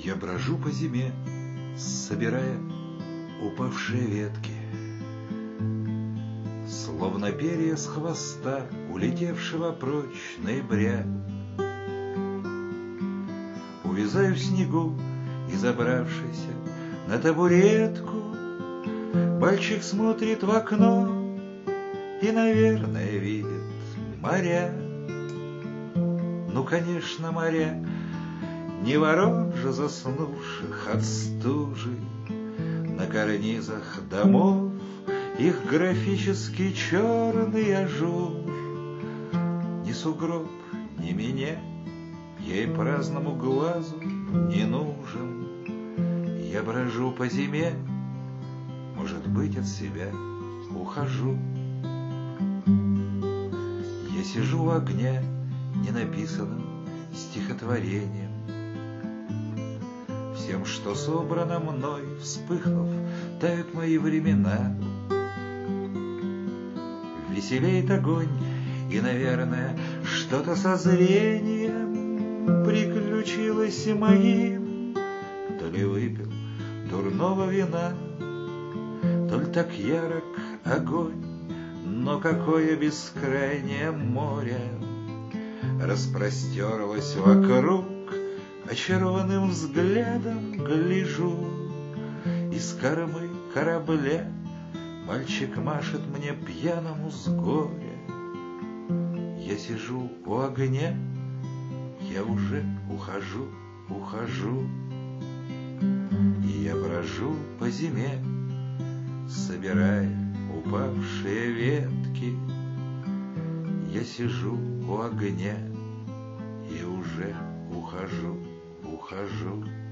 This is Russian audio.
Я брожу по зиме, собирая упавшие ветки, словно перья с хвоста улетевшего прочь ноября. Увязаю в снегу и, забравшийся на табуретку, мальчик смотрит в окно и, наверное, видит моря. Ну, конечно, моря, не ворон же заснувших от стужи. На карнизах домов их графически черный ажур. Ни сугроб, ни меня ей праздному глазу не нужен. Я брожу по зиме, может быть, от себя ухожу. Я сижу у огня ненаписанным стихотворением. Всем, что собрано мной, вспыхнув, тают мои времена. Веселеет огонь, и, наверное, что-то со зрением приключилось и моим. То ли выпил дурного вина, то ли так ярок огонь, но какое бескрайнее море распростерлось вокруг. Очарованным взглядом гляжу, из кормы корабля мальчик машет мне пьяному с горя. Я сижу у огня, я уже ухожу, и я брожу по зиме, собирая упавшие ветки. Я сижу у огня и уже ухожу.